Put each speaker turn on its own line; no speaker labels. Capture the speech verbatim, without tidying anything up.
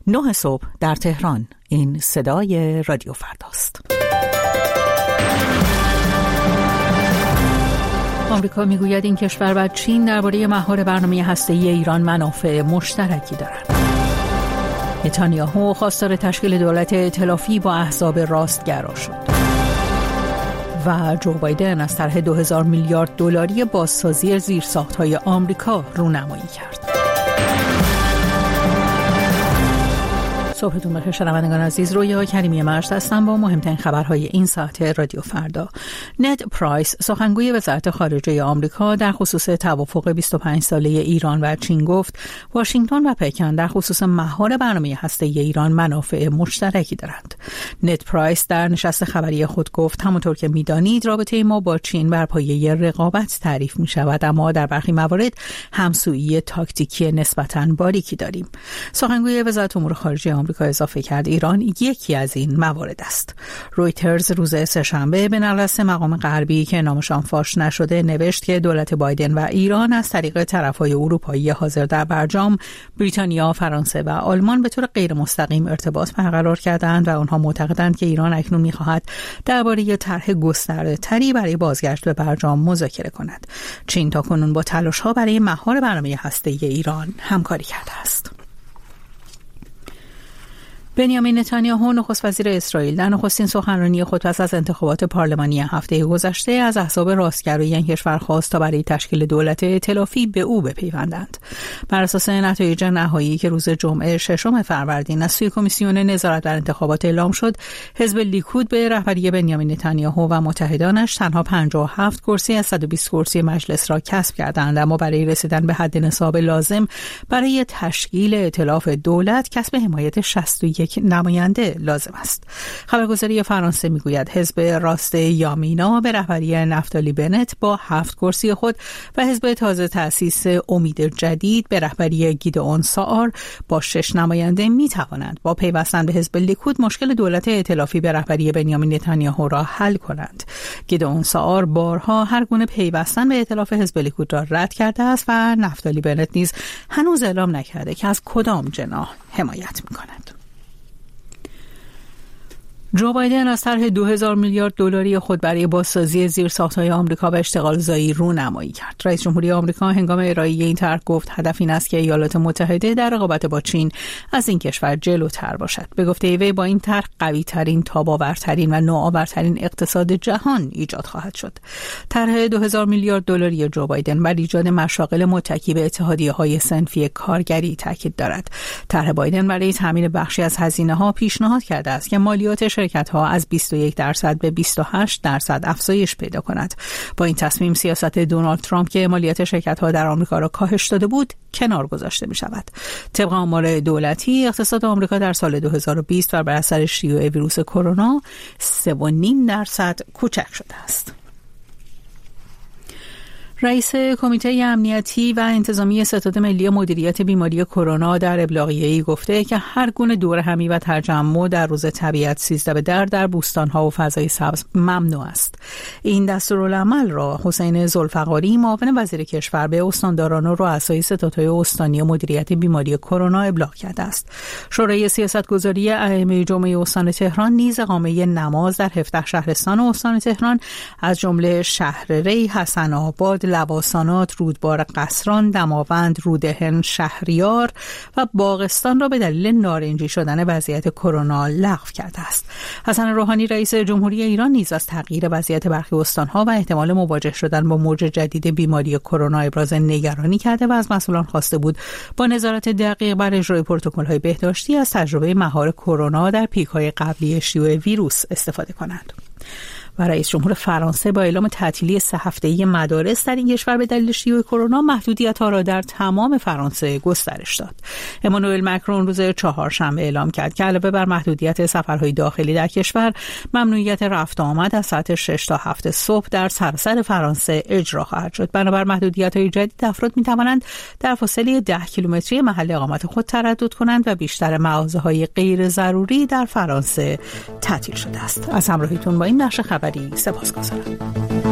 نه صبح در تهران. این صدای رادیو فرداست. آمریکا میگوید این کشور و چین درباره مهار برنامه هسته‌ای ایران منافع مشترکی دارند. نتانیاهو خواستار تشکیل دولت ائتلافی با احزاب راستگرا شد. و جو بایدن از طرح دو هزار میلیارد دلاری بازسازی زیرساخت‌های آمریکا رونمایی کرد. صبحتون بخیر شنوندگان عزیز، رویا کریمی مرشد هستم با مهمترین خبرهای این ساعت رادیو فردا. ند پرایس سخنگوی وزارت خارجه آمریکا در خصوص توافق بیست و پنج ساله ایران و چین گفت واشنگتن و پکن در خصوص مهار برنامه هسته‌ای ایران منافع مشترکی دارند. ند پرایس در نشست خبری خود گفت همونطور که می‌دانید رابطه ما با چین بر پایه رقابت تعریف می‌شود، اما در برخی موارد همسویی تاکتیکی نسبتاً باریکی داریم. سخنگوی وزارت امور خارجه آمریکا اضافه کرد ایران یکی از این موارد است. رویترز روز سه‌شنبه به نقل از مقام غربی که نامشان فاش نشده نوشت که دولت بایدن و ایران از طریق طرفهای اروپایی حاضر در برجام، بریتانیا، فرانسه و آلمان به طور غیر مستقیم ارتباط برقرار کردند و آنها معتقدند که ایران اکنون می‌خواهد درباره طرح گسترده‌تری برای بازگشت به برجام مذاکره کند. چین تاکنون با تلاش‌ها برای مهار برنامه هسته‌ای ایران همکاری کرده است. بنیامین نتانیاهو نخست وزیر اسرائیل در نخستین سخنرانی خود پس از انتخابات پارلمانی هفته گذشته از احزاب راستگرای این کشور خواست تا برای تشکیل دولت ائتلافی به او بپیوندند. بر اساس نتایج نهایی که روز جمعه ششم فروردین از سوی کمیسیون نظارت بر انتخابات اعلام شد، حزب لیکود به رهبری بنیامین نتانیاهو و متحدانش تنها پنجاه و هفت کرسی از صد و بیست کرسی مجلس را کسب کردند، اما برای رسیدن به حد نصاب لازم برای تشکیل ائتلاف دولت کسب حمایت شصت و یک نماینده لازم است. خبرگزاری فرانسه میگوید حزب راست یامینا به رهبری نفتالی بنت با هفت کرسی خود و حزب تازه تأسیس امید جدید به رهبری گیدئون ساار با شش نماینده می توانند با پیوستن به حزب لیکود مشکل دولت ائتلافی به رهبری بنیامین نتانیاهو را حل کنند. گیدئون ساار بارها هر گونه پیوستن به ائتلاف حزب لیکود را رد کرده است و نفتالی بنت نیز هنوز اعلام نکرده که از کدام جناح حمایت می کند. جو بایدن از طرح دو هزار میلیارد دلاری خود برای بازسازی زیرساخت‌های آمریکا و اشتغالزایی رونمایی کرد. رئیس جمهوری آمریکا هنگام ارائه این طرح گفت هدف این است که ایالات متحده در رقابت با چین از این کشور جلوتر باشد. به گفته وی با این طرح قوی‌ترین، تاب‌آورترین و نوآورترین اقتصاد جهان ایجاد خواهد شد. طرح دو هزار میلیارد دلاری جو بایدن بر ایجاد مشاغل متکی به اتحادیه‌های صنفی کارگری تاکید دارد. طرح بایدن برای تامین بخشی از هزینه‌ها پیشنهاد کرده است که مالیات شرکت‌ها از بیست و یک درصد به بیست و هشت درصد افزایش پیدا کند. با این تصمیم سیاست دونالد ترامپ که مالیات شرکت‌ها در آمریکا را کاهش داده بود کنار گذاشته می‌شود. طبق آمار دولتی اقتصاد آمریکا در سال دو هزار و بیست بر اثر شیوع ویروس کرونا سه و نیم درصد کوچک شده است. رئیس کمیته امنیتی و انتظامی ستاد ملی مدیریت بیماری کرونا در ابلاغیه‌ای گفته که هر گونه دورهمی و تجمع در روز طبیعت سیزده به در در بوستان‌ها و فضای سبز ممنوع است. این دستورالعمل را حسین ذوالفقاری معاون وزیر کشور به استانداران و رؤسای ستادهای استانی مدیریت بیماری کرونا ابلاغ کرده است. شورای سیاستگذاری ائمه جمعه استان تهران نیز اقامه نماز در هفده شهرستان استان تهران از جمله شهرری، حسن آباد، لواسانات، رودبار قصران، دماوند، رودهن، شهریار و باغستان را به دلیل نارنجی شدن وضعیت کرونا لغو کرده است. حسن روحانی رئیس جمهوری ایران نیز از تغییر وضعیت برخی استان‌ها و احتمال مواجه شدن با موج جدید بیماری کرونا ابراز نگرانی کرده و از مسئولان خواسته بود با نظارت دقیق بر اجرای پروتکل‌های بهداشتی از تجربه مهار کرونا در پیک‌های قبلی شیوع ویروس استفاده کنند. و رئیس جمهور فرانسه با اعلام تعطیلی سه هفته‌ای مدارس در این کشور به دلیل شیوع کرونا محدودیت‌ها را در تمام فرانسه گسترش داد. امانوئل مکرون روز چهارشنبه اعلام کرد که علاوه بر محدودیت سفرهای داخلی در کشور، ممنوعیت رفت و آمد از ساعت شش تا هفت صبح در سراسر فرانسه اجرا خواهد شد. بنابر محدودیت‌های جدید افراد می‌توانند در فاصله ده کیلومتری محل اقامت خود تردد کنند و بیشتر مغازه‌های غیر ضروری در فرانسه تعطیل شده است. از همراهیتون با این نشر خبری سپاسگزارم.